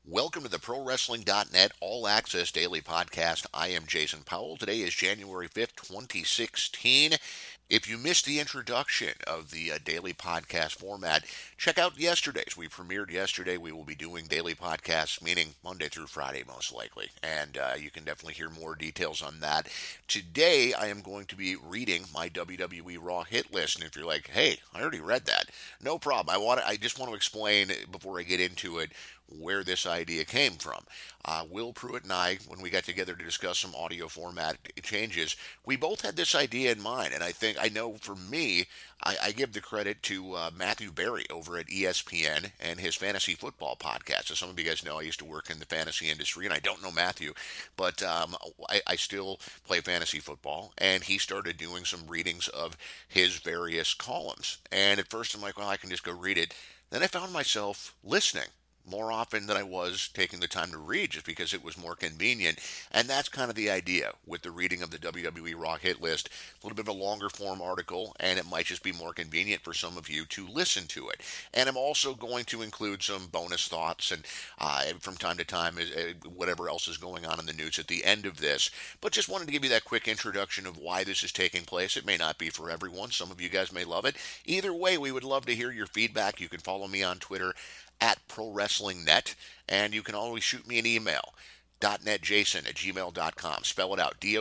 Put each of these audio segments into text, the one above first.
Welcome to the ProWrestling.net All Access Daily Podcast. I am Jason Powell. Today is January 5th, 2016. If you missed the introduction of the daily podcast format, check out yesterday's. We premiered yesterday. We will be doing daily podcasts, meaning Monday through Friday, most likely. And you can definitely hear more details on that. Today, I am going to be reading my WWE Raw hit list. And if you're like, hey, I already read that, no problem. I just want to explain before I get into it where this idea came from. Will Pruitt and I, when we got together to discuss some audio format changes, we both had this idea in mind. And I know for me, I give the credit to Matthew Berry over at ESPN and his fantasy football podcast. As some of you guys know, I used to work in the fantasy industry, and I don't know Matthew, but I still play fantasy football. And he started doing some readings of his various columns. And at first, I'm like, well, I can just go read it. Then I found myself listening more often than I was taking the time to read, just because it was more convenient. And that's kind of the idea with the reading of the WWE Raw hit list. A little bit of a longer form article, and it might just be more convenient for some of you to listen to it. And I'm also going to include some bonus thoughts and from time to time, whatever else is going on in the news at the end of this. But just wanted to give you that quick introduction of why this is taking place. It may not be for everyone. Some of you guys may love it. Either way, we would love to hear your feedback. You can follow me on Twitter at ProWrestlingNet, and you can always shoot me an email, .netjason@gmail.com. Spell it out,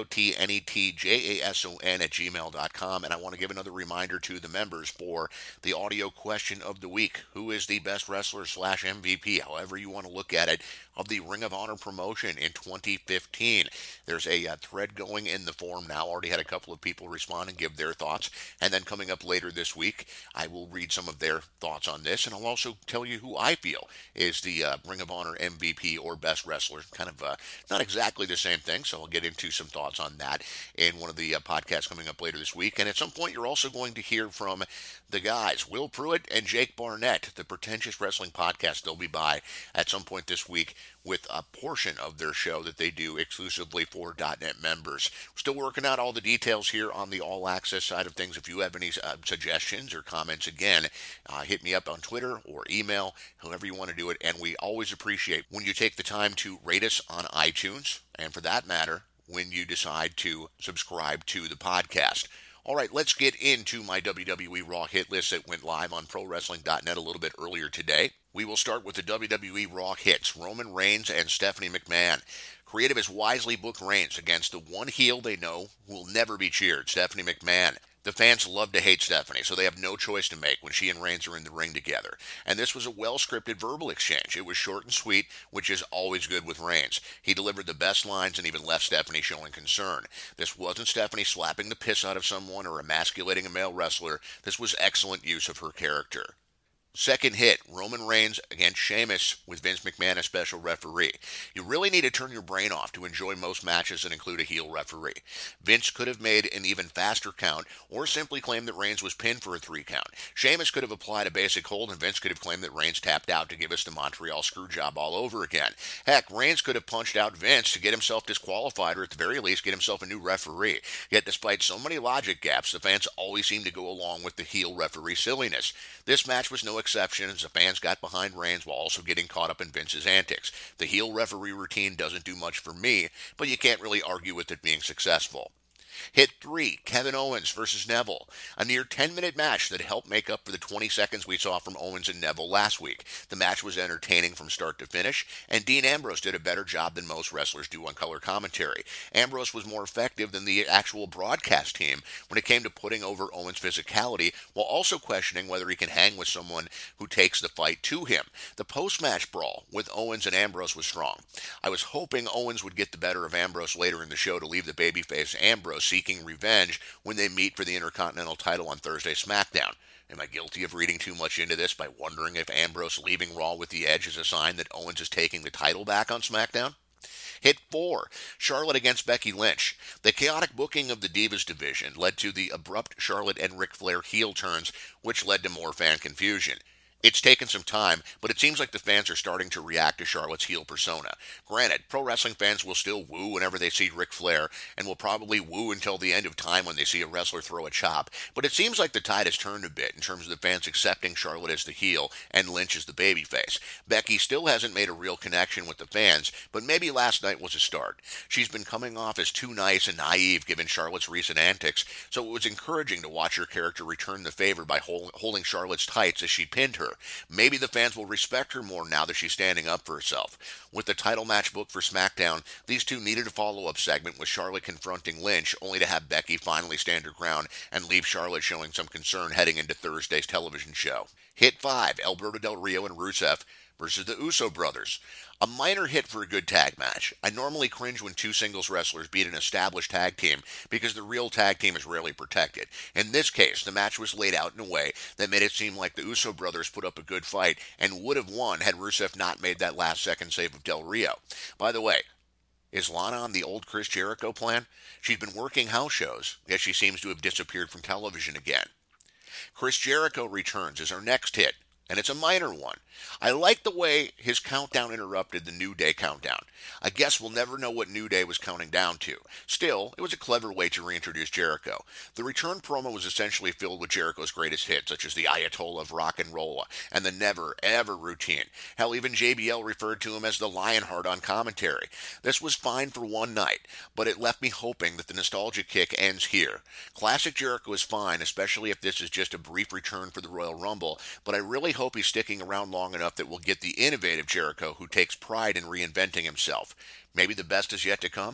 DOTNETJASON@gmail.com. And I want to give another reminder to the members for the audio question of the week. Who is the best wrestler / MVP, however you want to look at it, of the Ring of Honor promotion in 2015? There's a thread going in the forum now. Already had a couple of people respond and give their thoughts. And then coming up later this week, I will read some of their thoughts on this. And I'll also tell you who I feel is the Ring of Honor MVP or best wrestler. Kind of not exactly the same thing, so I'll get into some thoughts on that in one of the podcasts coming up later this week. And at some point, you're also going to hear from the guys, Will Pruitt and Jake Barnett, the Pretentious Wrestling Podcast. They'll be by at some point this week with a portion of their show that they do exclusively for .net members. Still working out all the details here on the All Access side of things. If you have any suggestions or comments, again, hit me up on Twitter or email, however you want to do it. And we always appreciate when you take the time to rate us on iTunes, and for that matter, when you decide to subscribe to the podcast. All right, let's get into my WWE Raw hit list that went live on ProWrestling.net a little bit earlier today. We will start with the WWE Raw hits, Roman Reigns and Stephanie McMahon. Creative has wisely booked Reigns against the one heel they know will never be cheered, Stephanie McMahon. The fans love to hate Stephanie, so they have no choice to make when she and Reigns are in the ring together. And this was a well-scripted verbal exchange. It was short and sweet, which is always good with Reigns. He delivered the best lines and even left Stephanie showing concern. This wasn't Stephanie slapping the piss out of someone or emasculating a male wrestler. This was excellent use of her character. Second hit, Roman Reigns against Sheamus with Vince McMahon as special referee. You really need to turn your brain off to enjoy most matches that include a heel referee. Vince could have made an even faster count or simply claimed that Reigns was pinned for a 3 count. Sheamus could have applied a basic hold and Vince could have claimed that Reigns tapped out to give us the Montreal Screwjob all over again. Heck, Reigns could have punched out Vince to get himself disqualified or at the very least get himself a new referee. Yet despite so many logic gaps, the fans always seem to go along with the heel referee silliness. This match was no exception as the fans got behind Reigns while also getting caught up in Vince's antics. The heel referee routine doesn't do much for me, but you can't really argue with it being successful. Hit 3, Kevin Owens versus Neville. A near 10-minute match that helped make up for the 20 seconds we saw from Owens and Neville last week. The match was entertaining from start to finish, and Dean Ambrose did a better job than most wrestlers do on color commentary. Ambrose was more effective than the actual broadcast team when it came to putting over Owens' physicality, while also questioning whether he can hang with someone who takes the fight to him. The post-match brawl with Owens and Ambrose was strong. I was hoping Owens would get the better of Ambrose later in the show to leave the babyface Ambrose seeking revenge when they meet for the Intercontinental title on Thursday SmackDown. Am I guilty of reading too much into this by wondering if Ambrose leaving Raw with the edge is a sign that Owens is taking the title back on SmackDown? Hit 4, Charlotte against Becky Lynch. The chaotic booking of the Divas division led to the abrupt Charlotte and Ric Flair heel turns, which led to more fan confusion. It's taken some time, but it seems like the fans are starting to react to Charlotte's heel persona. Granted, pro wrestling fans will still woo whenever they see Ric Flair, and will probably woo until the end of time when they see a wrestler throw a chop, but it seems like the tide has turned a bit in terms of the fans accepting Charlotte as the heel and Lynch as the babyface. Becky still hasn't made a real connection with the fans, but maybe last night was a start. She's been coming off as too nice and naive given Charlotte's recent antics, so it was encouraging to watch her character return the favor by holding Charlotte's tights as she pinned her. Maybe the fans will respect her more now that she's standing up for herself. With the title match booked for SmackDown, these two needed a follow-up segment with Charlotte confronting Lynch, only to have Becky finally stand her ground and leave Charlotte showing some concern heading into Thursday's television show. Hit 5, Alberto Del Rio and Rusev versus the Uso brothers. A minor hit for a good tag match. I normally cringe when two singles wrestlers beat an established tag team because the real tag team is rarely protected. In this case, the match was laid out in a way that made it seem like the Uso brothers put up a good fight and would have won had Rusev not made that last second save of Del Rio. By the way, is Lana on the old Chris Jericho plan? She's been working house shows, yet she seems to have disappeared from television again. Chris Jericho returns as our next hit, and it's a minor one. I like the way his countdown interrupted the New Day countdown. I guess we'll never know what New Day was counting down to. Still, it was a clever way to reintroduce Jericho. The return promo was essentially filled with Jericho's greatest hits, such as the Ayatollah of Rock and Rolla and the Never Ever routine. Hell, even JBL referred to him as the Lionheart on commentary. This was fine for one night, but it left me hoping that the nostalgia kick ends here. Classic Jericho is fine, especially if this is just a brief return for the Royal Rumble, but I really hope he's sticking around long enough that we'll get the innovative Jericho who takes pride in reinventing himself. Maybe the best is yet to come?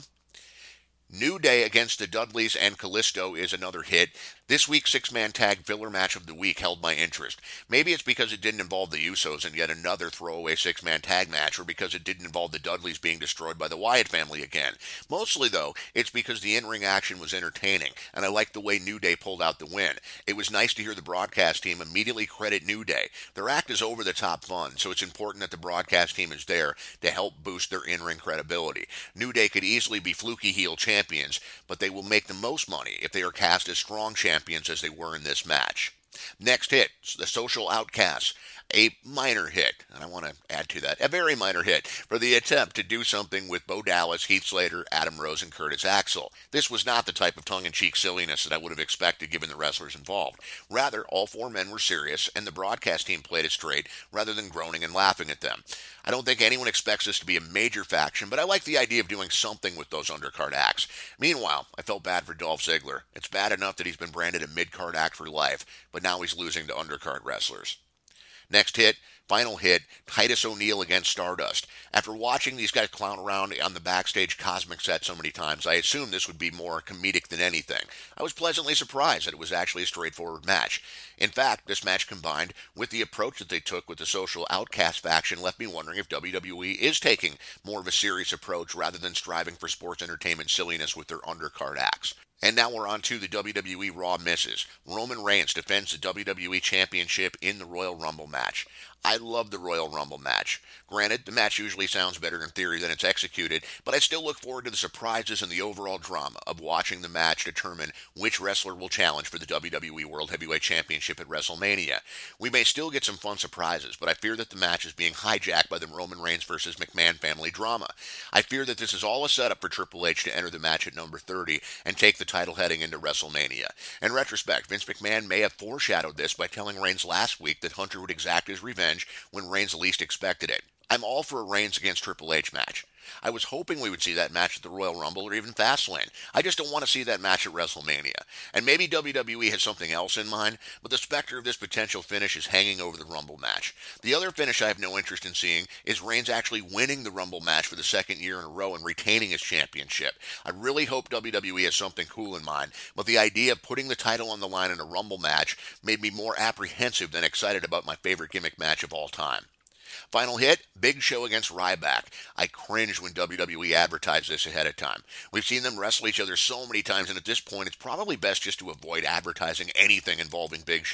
New Day against the Dudleys and Kalisto is another hit. This week's six-man tag filler match of the week held my interest. Maybe it's because it didn't involve the Usos in yet another throwaway six-man tag match, or because it didn't involve the Dudleys being destroyed by the Wyatt family again. Mostly, though, it's because the in-ring action was entertaining, and I liked the way New Day pulled out the win. It was nice to hear the broadcast team immediately credit New Day. Their act is over-the-top fun, so it's important that the broadcast team is there to help boost their in-ring credibility. New Day could easily be fluky heel champions, but they will make the most money if they are cast as strong champions as they were in this match. Next hit, the Social Outcasts. A minor hit, and I want to add to that, a very minor hit, for the attempt to do something with Bo Dallas, Heath Slater, Adam Rose, and Curtis Axel. This was not the type of tongue-in-cheek silliness that I would have expected given the wrestlers involved. Rather, all four men were serious, and the broadcast team played it straight, rather than groaning and laughing at them. I don't think anyone expects this to be a major faction, but I like the idea of doing something with those undercard acts. Meanwhile, I felt bad for Dolph Ziggler. It's bad enough that he's been branded a mid-card act for life, but now he's losing to undercard wrestlers. Next hit, final hit, Titus O'Neil against Stardust. After watching these guys clown around on the backstage cosmic set so many times, I assumed this would be more comedic than anything. I was pleasantly surprised that it was actually a straightforward match. In fact, this match combined with the approach that they took with the Social Outcast faction left me wondering if WWE is taking more of a serious approach rather than striving for sports entertainment silliness with their undercard acts. And now we're on to the WWE Raw misses. Roman Reigns defends the WWE Championship in the Royal Rumble match. I love the Royal Rumble match. Granted, the match usually sounds better in theory than it's executed, but I still look forward to the surprises and the overall drama of watching the match determine which wrestler will challenge for the WWE World Heavyweight Championship at WrestleMania. We may still get some fun surprises, but I fear that the match is being hijacked by the Roman Reigns versus McMahon family drama. I fear that this is all a setup for Triple H to enter the match at number 30 and take the title heading into WrestleMania. In retrospect, Vince McMahon may have foreshadowed this by telling Reigns last week that Hunter would exact his revenge when Reigns least expected it. I'm all for a Reigns against Triple H match. I was hoping we would see that match at the Royal Rumble or even Fastlane. I just don't want to see that match at WrestleMania. And maybe WWE has something else in mind, but the specter of this potential finish is hanging over the Rumble match. The other finish I have no interest in seeing is Reigns actually winning the Rumble match for the second year in a row and retaining his championship. I really hope WWE has something cool in mind, but the idea of putting the title on the line in a Rumble match made me more apprehensive than excited about my favorite gimmick match of all time. Final hit, Big Show against Ryback. I cringed when WWE advertised this ahead of time. We've seen them wrestle each other so many times, and at this point, it's probably best just to avoid advertising anything involving Big Show.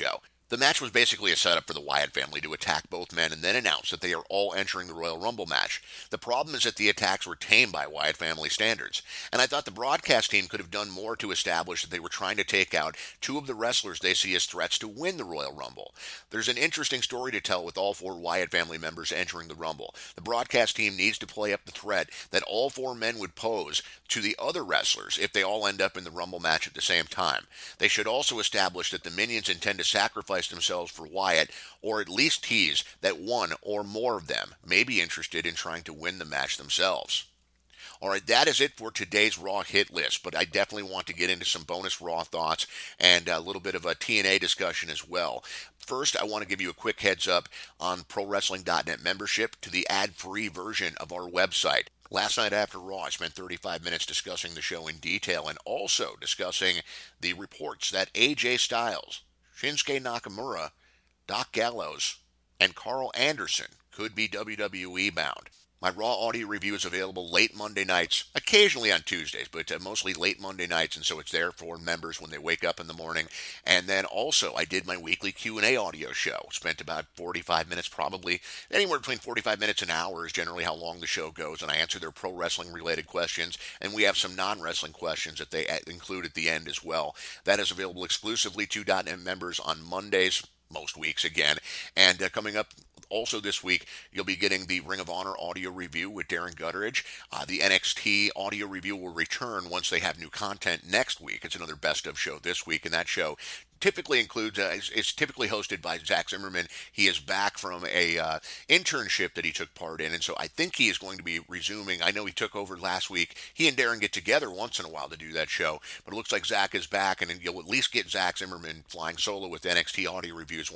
The match was basically a setup for the Wyatt family to attack both men and then announce that they are all entering the Royal Rumble match. The problem is that the attacks were tame by Wyatt family standards, and I thought the broadcast team could have done more to establish that they were trying to take out two of the wrestlers they see as threats to win the Royal Rumble. There's an interesting story to tell with all four Wyatt family members entering the Rumble. The broadcast team needs to play up the threat that all four men would pose to the other wrestlers if they all end up in the Rumble match at the same time. They should also establish that the minions intend to sacrifice themselves for Wyatt, or at least tease that one or more of them may be interested in trying to win the match themselves. All right, that is it for today's Raw hit list, but I definitely want to get into some bonus Raw thoughts and a little bit of a TNA discussion as well. First, I want to give you a quick heads up on ProWrestling.net membership to the ad-free version of our website. Last night after Raw, I spent 35 minutes discussing the show in detail and also discussing the reports that AJ Styles, Shinsuke Nakamura, Doc Gallows, and Carl Anderson could be WWE bound. My Raw audio review is available late Monday nights, occasionally on Tuesdays, but mostly late Monday nights, and so it's there for members when they wake up in the morning. And then also, I did my weekly Q&A audio show. Spent about 45 minutes, probably anywhere between 45 minutes and an hour is generally how long the show goes, and I answer their pro wrestling related questions, and we have some non-wrestling questions that they include at the end as well. That is available exclusively to .net members on Mondays, most weeks again. And coming up also this week, you'll be getting the Ring of Honor audio review with Darren Gutteridge. The NXT audio review will return once they have new content next week. It's another best of show this week, and that show typically includes it's typically hosted by Zach Zimmerman. He is back from a internship that he took part in, and so I think he is going to be resuming. I know he took over last week. He and Darren get together once in a while to do that show, but it looks like Zach is back, and you'll at least get Zach Zimmerman flying solo with NXT audio reviews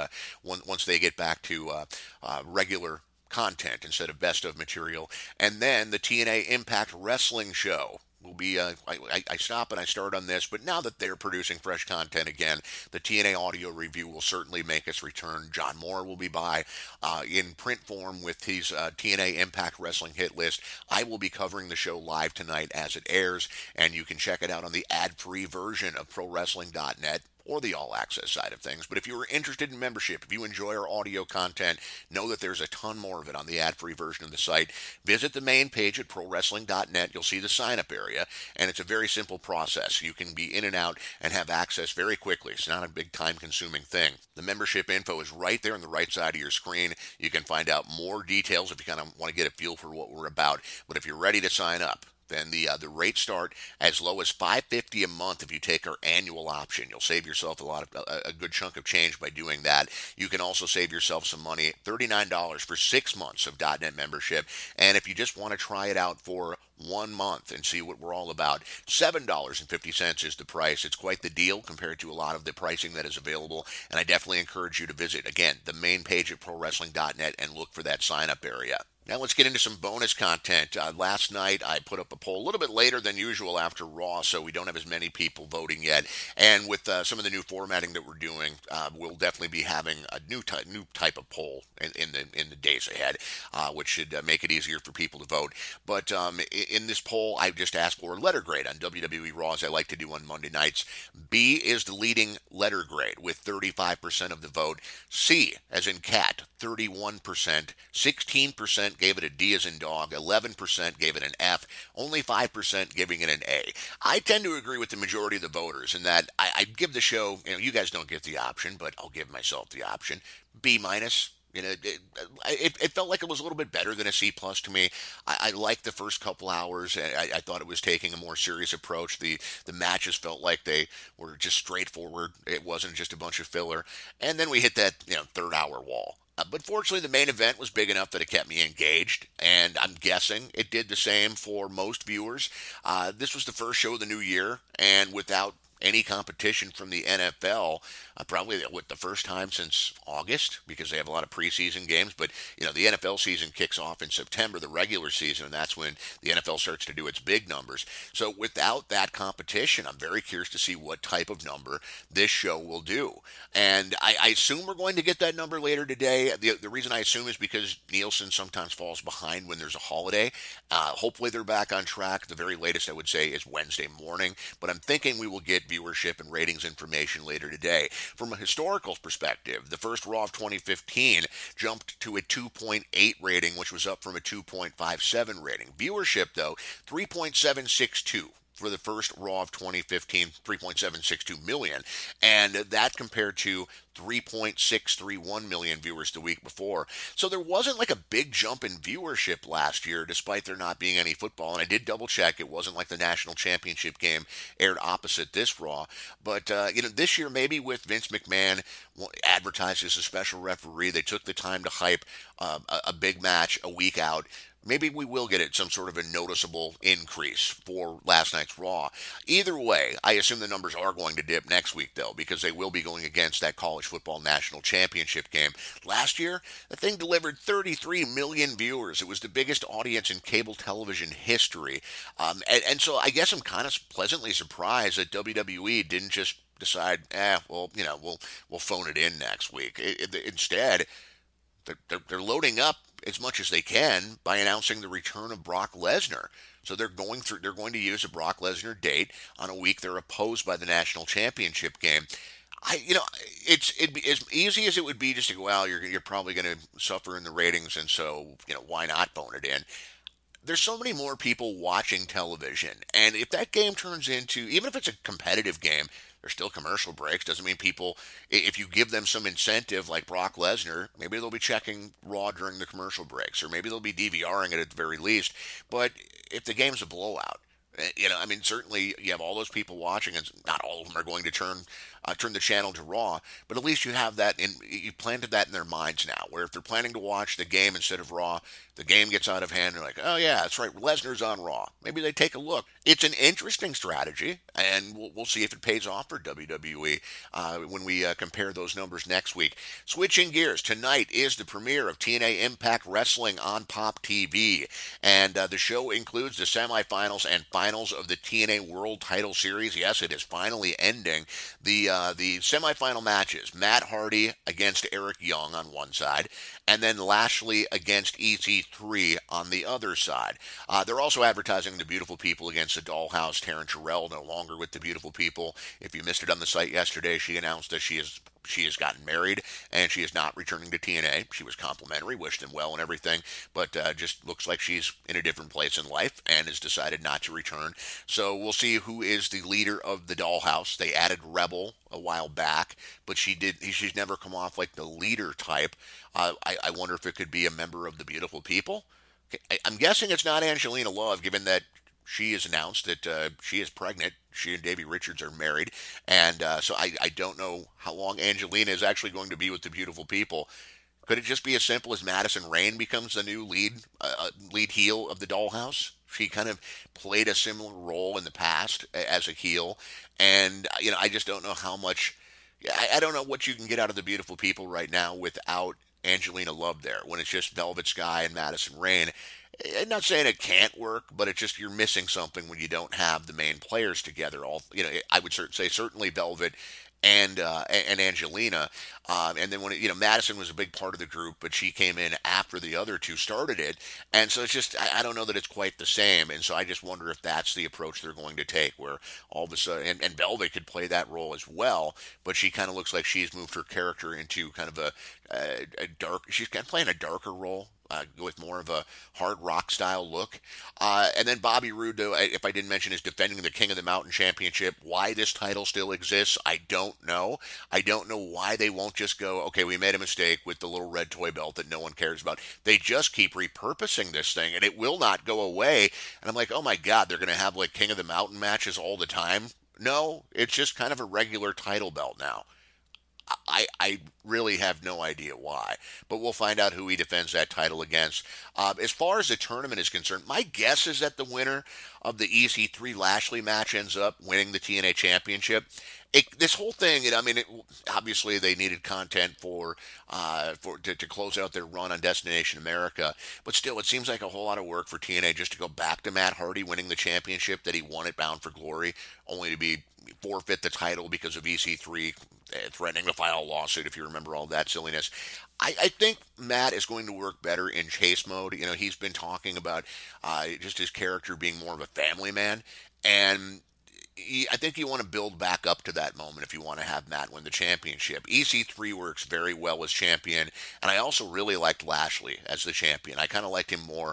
once they get back to regular content instead of best of material. And then the TNA Impact Wrestling show will be, I stop and I start on this, but now that they're producing fresh content again, the TNA audio review will certainly make its return. John Moore will be by in print form with his TNA Impact Wrestling hit list. I will be covering the show live tonight as it airs, and you can check it out on the ad-free version of ProWrestling.net or the all access side of things. But if you are interested in membership, if you enjoy our audio content, know that there's a ton more of it on the ad free version of the site. Visit the main page at prowrestling.net. You'll see the sign up area, and it's a very simple process. You can be in and out and have access very quickly. It's not a big time consuming thing. The membership info is right there on the right side of your screen. You can find out more details if you kind of want to get a feel for what we're about. But if you're ready to sign up, then the rates start as low as $5.50 a month if you take our annual option. You'll save yourself a good chunk of change by doing that. You can also save yourself some money, $39 for 6 months of .net membership. And if you just want to try it out for 1 month and see what we're all about, $7.50 is the price. It's quite the deal compared to a lot of the pricing that is available, and I definitely encourage you to visit, again, the main page at prowrestling.net and look for that sign-up area. Now let's get into some bonus content. Last night I put up a poll a little bit later than usual after Raw, so we don't have as many people voting yet. And with some of the new formatting that we're doing, we'll definitely be having a new type of poll in the days ahead, which should make it easier for people to vote. But in this poll, I just asked for a letter grade on WWE Raw, as I like to do on Monday nights. B is the leading letter grade with 35% of the vote. C, as in cat, 31%, 16% gave it a D as in dog, 11% gave it an F, only 5% giving it an A. I tend to agree with the majority of the voters in that I give the show, you guys don't get the option, but I'll give myself the option, B minus. It felt like it was a little bit better than a C plus to me. I liked the first couple hours. I thought it was taking a more serious approach. The matches felt like they were just straightforward. It wasn't just a bunch of filler. And then we hit that third hour wall. But fortunately, the main event was big enough that it kept me engaged, and I'm guessing it did the same for most viewers. This was the first show of the new year, and without any competition from the NFL, probably the first time since August, because they have a lot of preseason games. But the NFL season kicks off in September, the regular season, and that's when the NFL starts to do its big numbers. So without that competition, I'm very curious to see what type of number this show will do. And I assume we're going to get that number later today. The reason I assume is because Nielsen sometimes falls behind when there's a holiday. Hopefully they're back on track. The very latest I would say is Wednesday morning, but I'm thinking we will get viewership and ratings information later today. From a historical perspective, the first Raw of 2015 jumped to a 2.8 rating, which was up from a 2.57 rating. Viewership, though, 3.762 for the first Raw of 2015, 3.762 million, and that compared to 3.631 million viewers the week before. So there wasn't like a big jump in viewership last year, despite there not being any football. And I did double check; it wasn't like the national championship game aired opposite this Raw. But this year maybe with Vince McMahon advertised as a special referee, they took the time to hype a big match a week out. Maybe we will get it some sort of a noticeable increase for last night's Raw. Either way, I assume the numbers are going to dip next week, though, because they will be going against that college football national championship game. Last year, the thing delivered 33 million viewers. It was the biggest audience in cable television history. And so I guess I'm kind of pleasantly surprised that WWE didn't just decide, we'll phone it in next week. Instead, they're loading up as much as they can by announcing the return of Brock Lesnar. So they're going to use a Brock Lesnar date on a week they're opposed by the national championship game. It'd be as easy as it would be just to go, well, you're probably going to suffer in the ratings, and so why not phone it in? There's so many more people watching television, and if that game turns into, even if it's a competitive game, there's still commercial breaks. Doesn't mean people, if you give them some incentive like Brock Lesnar, maybe they'll be checking Raw during the commercial breaks, or maybe they'll be DVRing it at the very least. But if the game's a blowout, certainly you have all those people watching, and not all of them are going to turn the channel to Raw, but at least you have that you planted that in their minds now, where if they're planning to watch the game instead of Raw, the game gets out of hand, they're like, oh yeah, that's right, Lesnar's on Raw. Maybe they take a look. It's an interesting strategy, and we'll see if it pays off for WWE when we compare those numbers next week. Switching gears, tonight is the premiere of TNA Impact Wrestling on Pop TV, and the show includes the semifinals and finals of the TNA World Title Series. Yes, it is finally ending. The semifinal matches: Matt Hardy against Eric Young on one side, and then Lashley against EC3 on the other side. They're also advertising the Beautiful People against the Dollhouse. Taryn Terrell no longer with the Beautiful People. If you missed it on the site yesterday, she announced that she has gotten married and she is not returning to TNA. She was complimentary, wished them well and everything, but just looks like she's in a different place in life and has decided not to return. So we'll see who is the leader of the Dollhouse. They added Rebel a while back, but she's never come off like the leader type. I wonder if it could be a member of the Beautiful People. I'm guessing it's not Angelina Love, given that she has announced that she is pregnant. She and Davey Richards are married, and so I don't know how long Angelina is actually going to be with the Beautiful People. Could it just be as simple as Madison Rayne becomes the new lead heel of the Dollhouse? She kind of played a similar role in the past as a heel, and I just don't know how much. I don't know what you can get out of the Beautiful People right now without Angelina Love there, when it's just Velvet Sky and Madison Rayne. I'm not saying it can't work, but it's just you're missing something when you don't have the main players together. I would say certainly Velvet and Angelina, and then Madison was a big part of the group, but she came in after the other two started it, and so it's just I don't know that it's quite the same, and so I just wonder if that's the approach they're going to take, where all of a sudden and Velvet could play that role as well, but she kind of looks like she's moved her character into kind of a dark. She's kind of playing a darker role. With more of a hard rock style look. And then Bobby Roode, though, if I didn't mention, is defending the King of the Mountain Championship. Why this title still exists, I don't know. I don't know why they won't just go, okay, we made a mistake with the little red toy belt that no one cares about. They just keep repurposing this thing, and it will not go away. And I'm like, oh my God, they're going to have like King of the Mountain matches all the time? No, it's just kind of a regular title belt now. I really have no idea why, but we'll find out who he defends that title against. As far as the tournament is concerned, my guess is that the winner of the EC3 Lashley match ends up winning the TNA Championship. This whole thing, obviously they needed content to close out their run on Destination America, but still, it seems like a whole lot of work for TNA just to go back to Matt Hardy winning the championship that he won at Bound for Glory, only to be forfeit the title because of EC3 threatening to file a lawsuit, if you remember all that silliness. I think Matt is going to work better in chase mode. He's been talking about just his character being more of a family man, and I think you want to build back up to that moment if you want to have Matt win the championship. EC3 works very well as champion, and I also really liked Lashley as the champion. I kind of liked him more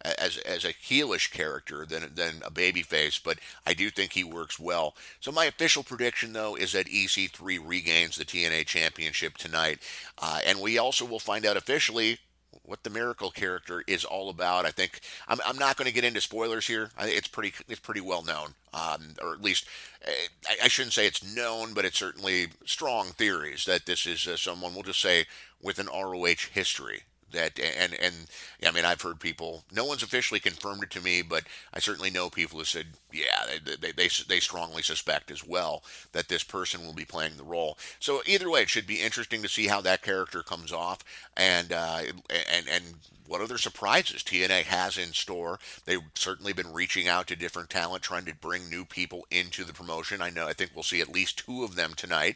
as a heelish character than a babyface, but I do think he works well. So my official prediction, though, is that EC3 regains the TNA championship tonight, and we also will find out officially what the Miracle character is all about. I think I'm not going to get into spoilers here. It's pretty well known, or at least I shouldn't say it's known, but it's certainly strong theories that this is someone, we'll just say, with an ROH history. That and yeah, I mean, I've heard people. No one's officially confirmed it to me, but I certainly know people who said, yeah, they strongly suspect as well that this person will be playing the role. So either way, it should be interesting to see how that character comes off, and and what other surprises TNA has in store. They've certainly been reaching out to different talent, trying to bring new people into the promotion. I think we'll see at least two of them tonight,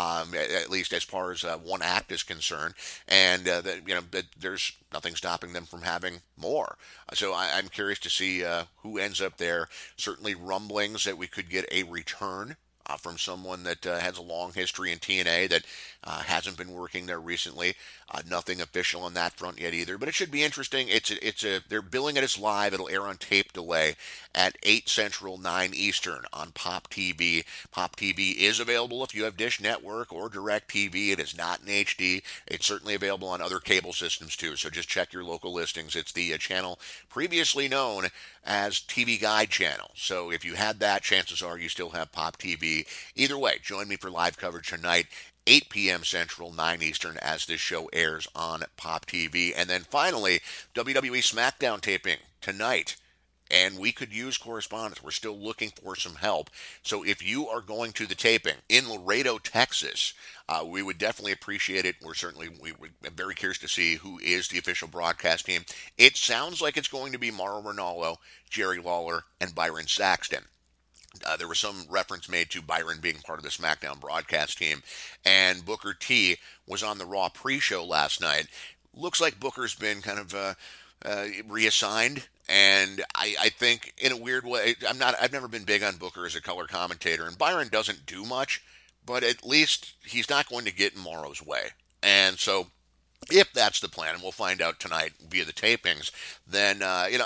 at least as far as one act is concerned, and that there's nothing stopping them from having more. So I'm curious to see who ends up there. Certainly rumblings that we could get a return from someone that has a long history in TNA that hasn't been working there recently. Nothing official on that front yet either, but it should be interesting. They're billing it as live. It'll air on tape delay at 8 Central, 9 Eastern on Pop TV. Pop TV is available if you have Dish Network or Direct TV. It is not in HD. It's certainly available on other cable systems too. So just check your local listings. It's the channel previously known as TV Guide channel. So if you had that, chances are you still have Pop TV. Either way, join me for live coverage tonight, 8 p.m. Central, 9 Eastern, as this show airs on Pop TV. And then finally, WWE SmackDown taping tonight. And we could use correspondence. We're still looking for some help. So if you are going to the taping in Laredo, Texas, we would definitely appreciate it. We're very curious to see who is the official broadcast team. It sounds like it's going to be Mauro Ranallo, Jerry Lawler, and Byron Saxton. There was some reference made to Byron being part of the SmackDown broadcast team, and Booker T was on the Raw pre-show last night. Looks like Booker's been kind of reassigned, and I think in a weird way, I've never been big on Booker as a color commentator, and Byron doesn't do much, but at least he's not going to get in Morrow's way, and so. If that's the plan, and we'll find out tonight via the tapings, then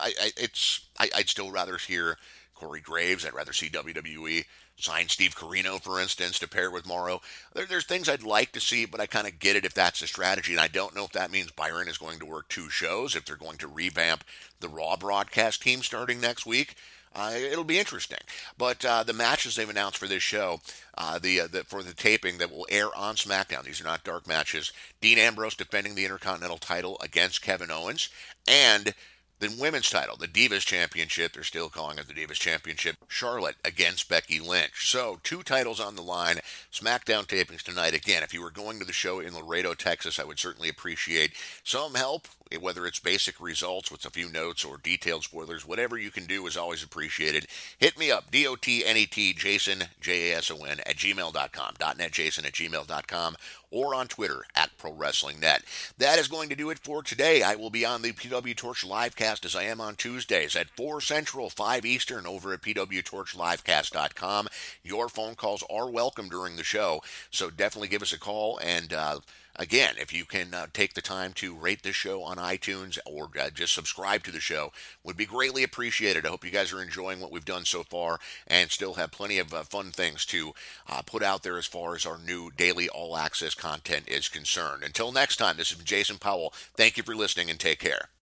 I'd still rather hear Corey Graves. I'd rather see WWE sign Steve Corino, for instance, to pair with Morrow. There's things I'd like to see, but I kind of get it if that's the strategy. And I don't know if that means Byron is going to work two shows, if they're going to revamp the Raw broadcast team starting next week. It'll be interesting. But the matches they've announced for this show, for the taping that will air on SmackDown, these are not dark matches. Dean Ambrose defending the Intercontinental title against Kevin Owens, and the women's title, the Divas Championship, they're still calling it the Divas Championship, Charlotte against Becky Lynch. So, two titles on the line, SmackDown tapings tonight. Again, if you were going to the show in Laredo, Texas, I would certainly appreciate some help, whether it's basic results with a few notes or detailed spoilers. Whatever you can do is always appreciated. Hit me up, DOTNET, Jason, JASON, at gmail.com, .netjason at gmail.com, or on Twitter at ProWrestlingNet. That is going to do it for today. I will be on the PW Torch livecast as I am on Tuesdays at 4 Central, 5 Eastern over at PWTorchLivecast.com. Your phone calls are welcome during the show, so definitely give us a call. And again, if you can take the time to rate this show on iTunes or just subscribe to the show, would be greatly appreciated. I hope you guys are enjoying what we've done so far and still have plenty of fun things to put out there as far as our new daily all-access content is concerned. Until next time, this is Jason Powell. Thank you for listening and take care.